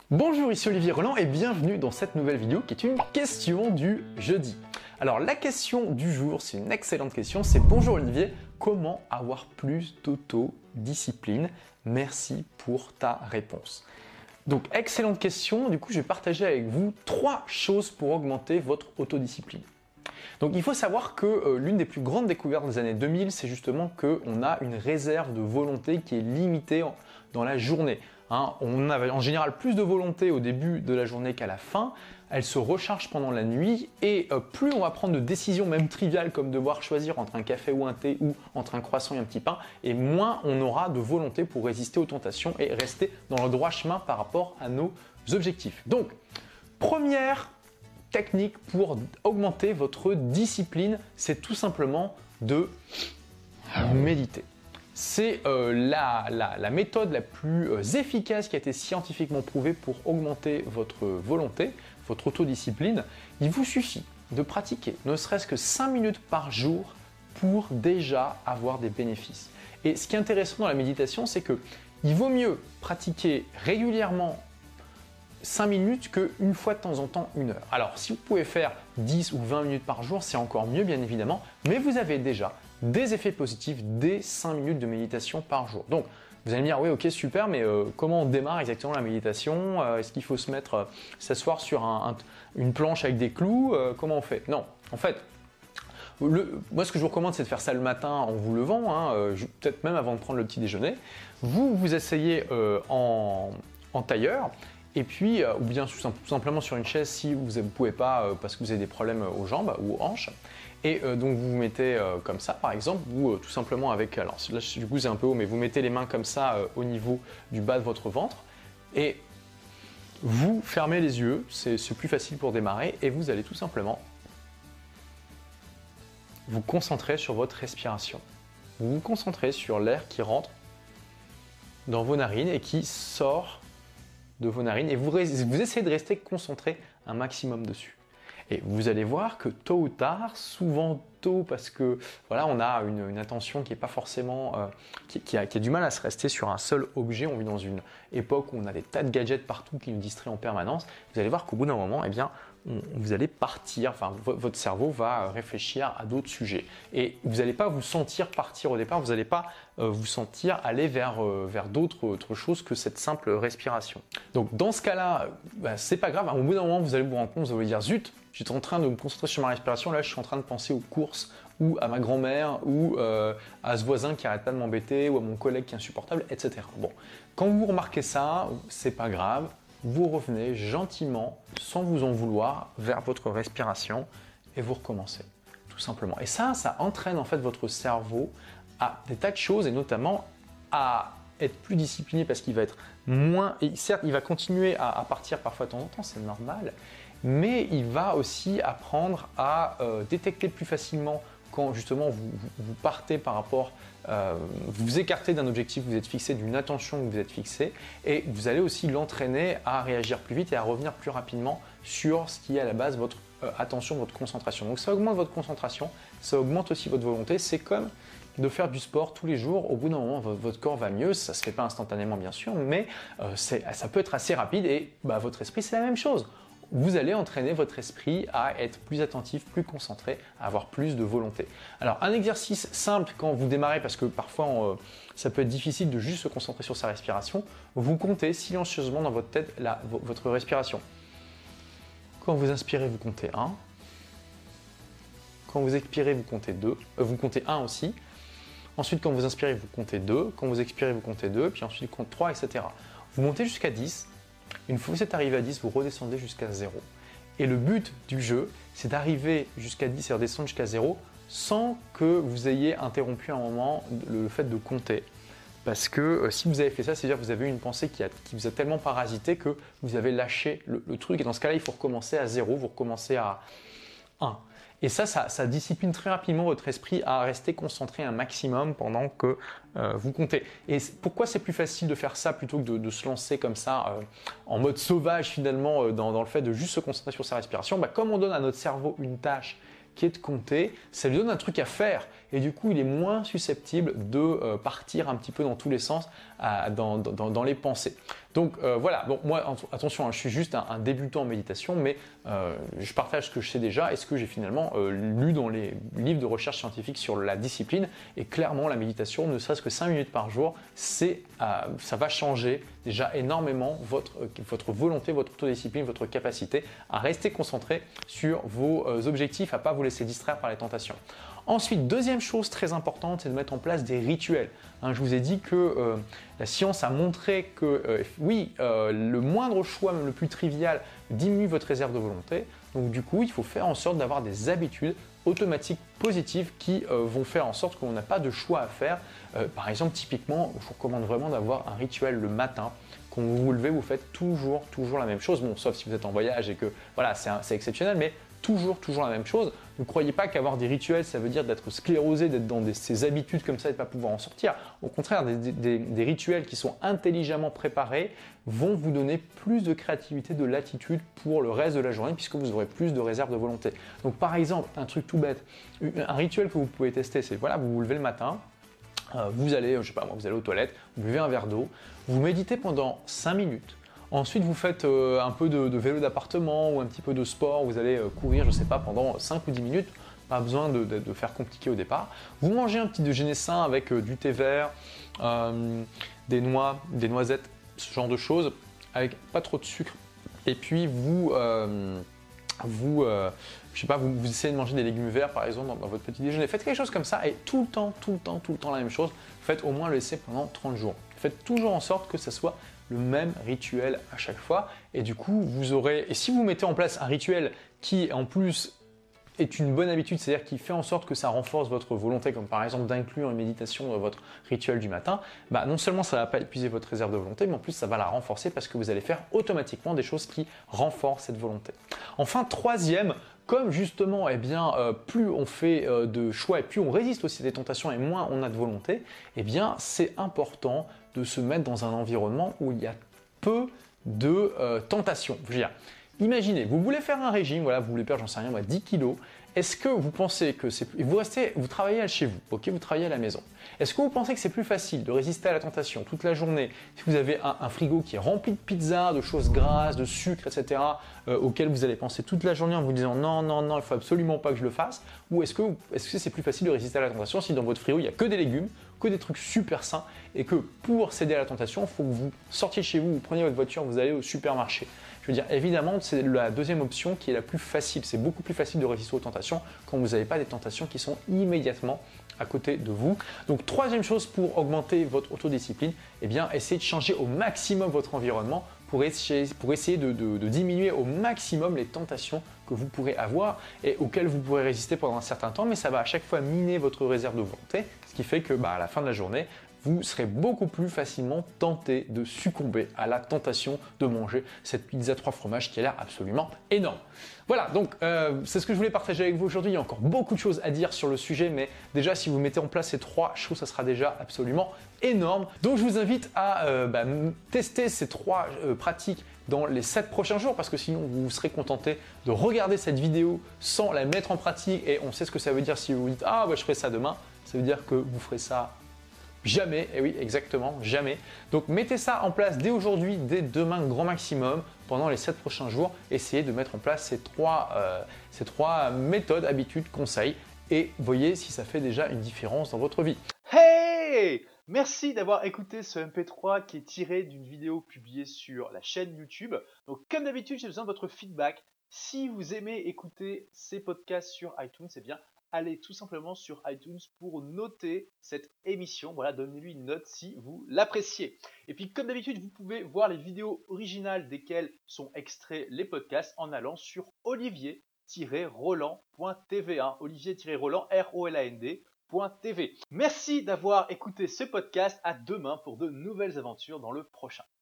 Bonjour, ici Olivier Roland et bienvenue dans cette nouvelle vidéo qui est une question du jeudi. Alors la question du jour, c'est une excellente question, c'est bonjour Olivier, comment avoir plus d'autodiscipline? Merci pour ta réponse. Donc excellente question, du coup je vais partager avec vous 3 choses pour augmenter votre autodiscipline. Donc il faut savoir que l'une des plus grandes découvertes des années 2000, c'est justement qu'on a une réserve de volonté qui est limitée dans la journée. On a en général plus de volonté au début de la journée qu'à la fin. Elle se recharge pendant la nuit et plus on va prendre de décisions même triviales comme devoir choisir entre un café ou un thé ou entre un croissant et un petit pain, et moins on aura de volonté pour résister aux tentations et rester dans le droit chemin par rapport à nos objectifs. Donc, première technique pour augmenter votre discipline, c'est tout simplement de méditer. C'est la méthode la plus efficace qui a été scientifiquement prouvée pour augmenter votre volonté, votre autodiscipline. Il vous suffit de pratiquer ne serait-ce que 5 minutes par jour pour déjà avoir des bénéfices. Et ce qui est intéressant dans la méditation, c'est qu'il vaut mieux pratiquer régulièrement 5 minutes qu'une fois de temps en temps 1 heure. Alors si vous pouvez faire 10 ou 20 minutes par jour, c'est encore mieux bien évidemment, mais vous avez déjà des effets positifs dès 5 minutes de méditation par jour. Donc vous allez me dire oui ok super, mais comment on démarre exactement la méditation? Est-ce qu'il faut se mettre, s'asseoir sur une planche avec des clous? Comment on fait? Non, en fait, moi ce que je vous recommande c'est de faire ça le matin en vous levant, peut-être même avant de prendre le petit déjeuner. Vous vous asseyez en tailleur. Et puis, ou bien tout simplement sur une chaise si vous ne pouvez pas parce que vous avez des problèmes aux jambes ou aux hanches. Et donc vous vous mettez comme ça par exemple, ou tout simplement avec, alors là du coup c'est un peu haut, mais vous mettez les mains comme ça au niveau du bas de votre ventre. Et vous fermez les yeux, c'est plus facile pour démarrer, et vous allez tout simplement vous concentrer sur votre respiration. Vous vous concentrez sur l'air qui rentre dans vos narines et qui sort de vos narines, et vous essayez de rester concentré un maximum dessus. Et vous allez voir que tôt ou tard, souvent tôt parce que voilà, on a une attention qui est pas forcément, qui a du mal à se rester sur un seul objet. On vit dans une époque où on a des tas de gadgets partout qui nous distraient en permanence. Vous allez voir qu'au bout d'un moment, eh bien, vous allez partir, enfin votre cerveau va réfléchir à d'autres sujets. Et vous n'allez pas vous sentir partir au départ, vous n'allez pas vous sentir aller vers d'autres choses que cette simple respiration. Donc dans ce cas-là, c'est pas grave, au bout d'un moment vous allez vous rendre compte, vous allez dire zut, j'étais en train de me concentrer sur ma respiration, là je suis en train de penser aux courses, ou à ma grand-mère, ou à ce voisin qui arrête pas de m'embêter, ou à mon collègue qui est insupportable, etc. Bon, quand vous remarquez ça, c'est pas grave, vous revenez gentiment, sans vous en vouloir, vers votre respiration et vous recommencez, tout simplement. Et ça entraîne en fait votre cerveau à des tas de choses, et notamment à être plus discipliné parce qu'il va être moins, et certes il va continuer à partir parfois de temps en temps, c'est normal, mais il va aussi apprendre à détecter plus facilement quand justement vous partez par rapport, vous vous écartez d'un objectif que vous êtes fixé, d'une attention que vous êtes fixé, et vous allez aussi l'entraîner à réagir plus vite et à revenir plus rapidement sur ce qui est à la base votre attention, votre concentration. Donc ça augmente votre concentration, ça augmente aussi votre volonté, c'est comme de faire du sport tous les jours. Au bout d'un moment, votre corps va mieux, ça ne se fait pas instantanément bien sûr, mais ça peut être assez rapide, et votre esprit c'est la même chose. Vous allez entraîner votre esprit à être plus attentif, plus concentré, à avoir plus de volonté. Alors un exercice simple quand vous démarrez, parce que parfois ça peut être difficile de juste se concentrer sur sa respiration, vous comptez silencieusement dans votre tête votre respiration. Quand vous inspirez, vous comptez 1. Quand vous expirez, vous comptez 2. Vous comptez 1 aussi. Ensuite, quand vous inspirez, vous comptez 2. Quand vous expirez, vous comptez 2. Puis ensuite, vous comptez 3, etc. Vous montez jusqu'à 10. Une fois que vous êtes arrivé à 10, vous redescendez jusqu'à 0. Et le but du jeu, c'est d'arriver jusqu'à 10 et redescendre jusqu'à 0 sans que vous ayez interrompu un moment le fait de compter. Parce que si vous avez fait ça, c'est-à-dire que vous avez eu une pensée qui vous a tellement parasité que vous avez lâché le truc. Et dans ce cas-là, il faut recommencer à 0, vous recommencez à 1. Et ça discipline très rapidement votre esprit à rester concentré un maximum pendant que vous comptez. Et pourquoi c'est plus facile de faire ça plutôt que de se lancer comme ça en mode sauvage finalement dans le fait de juste se concentrer sur sa respiration? Comme on donne à notre cerveau une tâche qui est de compter, ça lui donne un truc à faire. et du coup il est moins susceptible de partir un petit peu dans tous les sens dans les pensées. Donc voilà, bon moi attention, hein, je suis juste un débutant en méditation, mais je partage ce que je sais déjà et ce que j'ai finalement lu dans les livres de recherche scientifique sur la discipline, et clairement la méditation, ne serait-ce que 5 minutes par jour, ça va changer déjà énormément votre volonté, votre autodiscipline, votre capacité à rester concentré sur vos objectifs, à ne pas vous laisser distraire par les tentations. Ensuite, deuxième chose très importante, c'est de mettre en place des rituels. Je vous ai dit que la science a montré que le moindre choix, même le plus trivial, diminue votre réserve de volonté. Donc du coup, il faut faire en sorte d'avoir des habitudes automatiques positives qui vont faire en sorte qu'on n'a pas de choix à faire. Par exemple, typiquement, je vous recommande vraiment d'avoir un rituel le matin. Quand vous vous levez, vous faites toujours la même chose. Bon, sauf si vous êtes en voyage et que voilà, c'est exceptionnel, mais toujours la même chose. Ne croyez pas qu'avoir des rituels, ça veut dire d'être sclérosé, d'être dans ces habitudes comme ça et de ne pas pouvoir en sortir. Au contraire, des rituels qui sont intelligemment préparés vont vous donner plus de créativité, de latitude pour le reste de la journée, puisque vous aurez plus de réserve de volonté. Donc par exemple, un truc tout bête, un rituel que vous pouvez tester, c'est voilà, vous vous levez le matin, vous allez, je sais pas moi, vous allez aux toilettes, vous buvez un verre d'eau, vous méditez pendant 5 minutes. Ensuite, vous faites un peu de vélo d'appartement ou un petit peu de sport. Vous allez courir, je ne sais pas, pendant 5 ou 10 minutes. Pas besoin de faire compliqué au départ. Vous mangez un petit déjeuner sain avec du thé vert, des noix, des noisettes, ce genre de choses, avec pas trop de sucre. Et puis je sais pas, vous essayez de manger des légumes verts par exemple dans votre petit déjeuner. Faites quelque chose comme ça et tout le temps la même chose. Faites au moins le laisser pendant 30 jours. Faites toujours en sorte que ça soit le même rituel à chaque fois, et du coup vous aurez, et si vous mettez en place un rituel qui en plus est une bonne habitude, c'est-à-dire qui fait en sorte que ça renforce votre volonté, comme par exemple d'inclure une méditation dans votre rituel du matin, non seulement ça ne va pas épuiser votre réserve de volonté, mais en plus ça va la renforcer parce que vous allez faire automatiquement des choses qui renforcent cette volonté. Enfin, troisième, comme justement, plus on fait de choix et plus on résiste aussi à des tentations et moins on a de volonté, c'est important de se mettre dans un environnement où il y a peu de tentations. Je veux dire, imaginez, vous voulez faire un régime, voilà, vous voulez perdre, j'en sais rien, 10 kilos. Est-ce que vous pensez que vous travaillez chez vous, ok, vous travaillez à la maison. Est-ce que vous pensez que c'est plus facile de résister à la tentation toute la journée si vous avez un frigo qui est rempli de pizzas, de choses grasses, de sucre, etc., auxquelles vous allez penser toute la journée en vous disant non, il faut absolument pas que je le fasse, ou est-ce que c'est plus facile de résister à la tentation si dans votre frigo il n'y a que des légumes, que des trucs super sains, et que pour céder à la tentation, il faut que vous sortiez de chez vous, vous preniez votre voiture, vous allez au supermarché. Je veux dire, évidemment, c'est la deuxième option qui est la plus facile. C'est beaucoup plus facile de résister aux tentations quand vous n'avez pas des tentations qui sont immédiatement à côté de vous. Donc, troisième chose pour augmenter votre autodiscipline, essayez de changer au maximum votre environnement pour essayer de diminuer au maximum les tentations que vous pourrez avoir et auxquelles vous pourrez résister pendant un certain temps, mais ça va à chaque fois miner votre réserve de volonté, ce qui fait que à la fin de la journée, vous serez beaucoup plus facilement tenté de succomber à la tentation de manger cette pizza 3 fromages qui a l'air absolument énorme. Voilà, donc c'est ce que je voulais partager avec vous aujourd'hui. Il y a encore beaucoup de choses à dire sur le sujet, mais déjà si vous mettez en place ces 3 choses, ça sera déjà absolument énorme. Donc je vous invite à tester ces 3 pratiques dans les 7 prochains jours, parce que sinon vous serez contenté de regarder cette vidéo sans la mettre en pratique, et on sait ce que ça veut dire si vous vous dites « Ah, je ferai ça demain », ça veut dire que vous ferez ça jamais, et oui, exactement, jamais. Donc mettez ça en place dès aujourd'hui, dès demain, grand maximum, pendant les 7 prochains jours. Essayez de mettre en place ces trois méthodes, habitudes, conseils, et voyez si ça fait déjà une différence dans votre vie. Hey! Merci d'avoir écouté ce MP3 qui est tiré d'une vidéo publiée sur la chaîne YouTube. Donc comme d'habitude, j'ai besoin de votre feedback. Si vous aimez écouter ces podcasts sur iTunes, allez tout simplement sur iTunes pour noter cette émission. Voilà, donnez-lui une note si vous l'appréciez. Et puis comme d'habitude, vous pouvez voir les vidéos originales desquelles sont extraits les podcasts en allant sur olivier-roland.tv. Olivier-roland, R-O-L-A-N-D.tv. Merci d'avoir écouté ce podcast. À demain pour de nouvelles aventures dans le prochain.